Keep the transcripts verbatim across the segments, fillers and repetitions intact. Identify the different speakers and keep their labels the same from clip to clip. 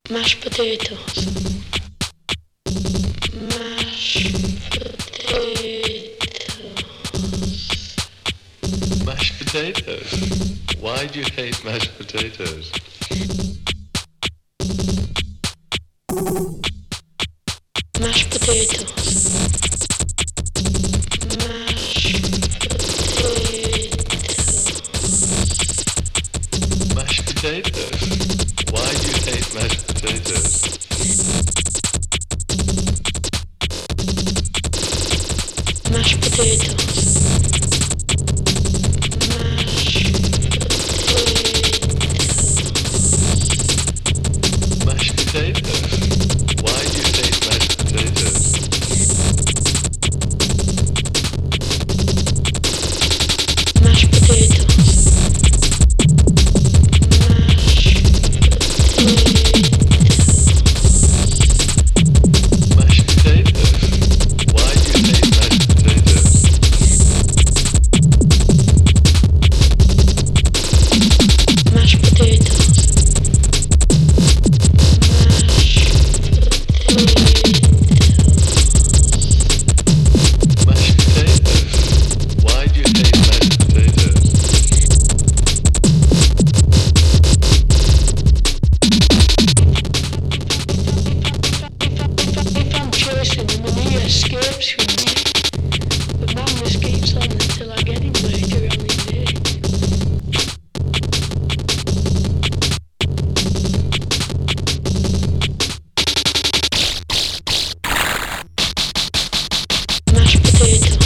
Speaker 1: Mashed potatoes. Mashed potatoes.
Speaker 2: Mashed potatoes? Why do you hate mashed potatoes?
Speaker 1: Mashed potatoes.
Speaker 2: Mashed potatoes? Why do you hate mashed potatoes?
Speaker 1: Mashed potatoes.
Speaker 2: Mashed potatoes? Why do you hate mashed potatoes?
Speaker 1: Mashed potatoes.
Speaker 2: Mashed potatoes? Why do you hate mashed potatoes?
Speaker 1: Mashed potatoes.
Speaker 2: Mashed potatoes? Why do you hate mashed potatoes?
Speaker 1: If I'm chasing him and he escapes from me, the madness keeps on until I get him later on in the day. Mashed potatoes.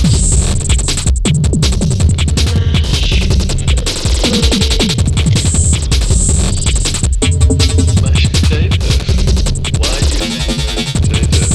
Speaker 2: Mashed potatoes? Why do you hate mashed potatoes?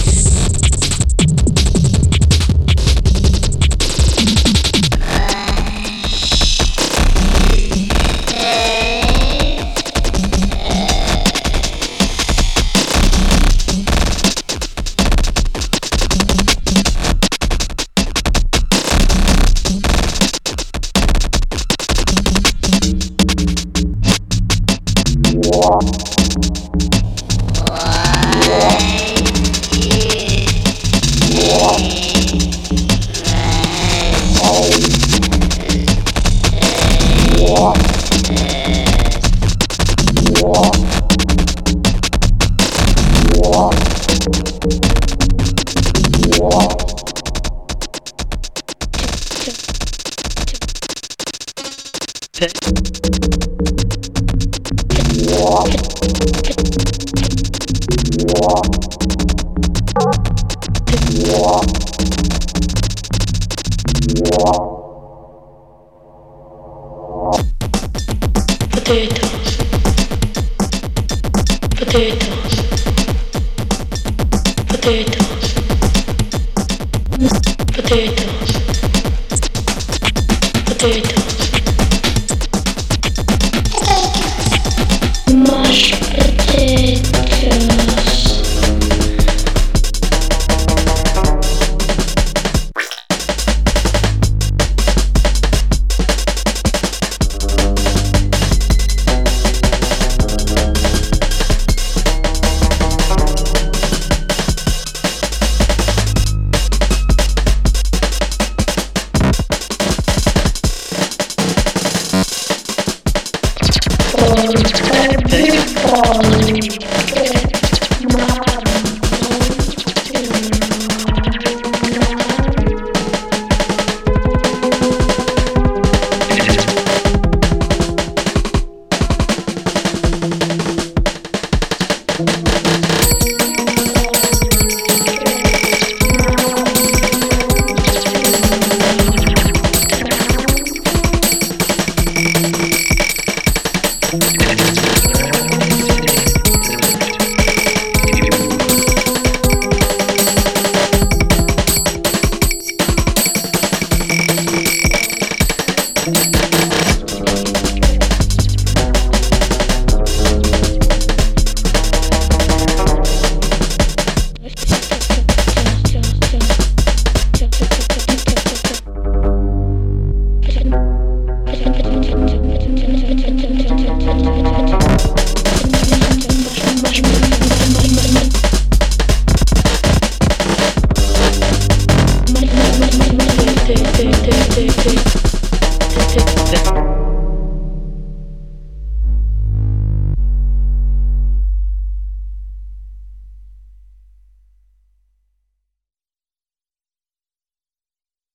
Speaker 1: Potatoes. Potatoes. Potatoes. Potatoes. Potatoes. Mashed potatoes.
Speaker 3: Listen.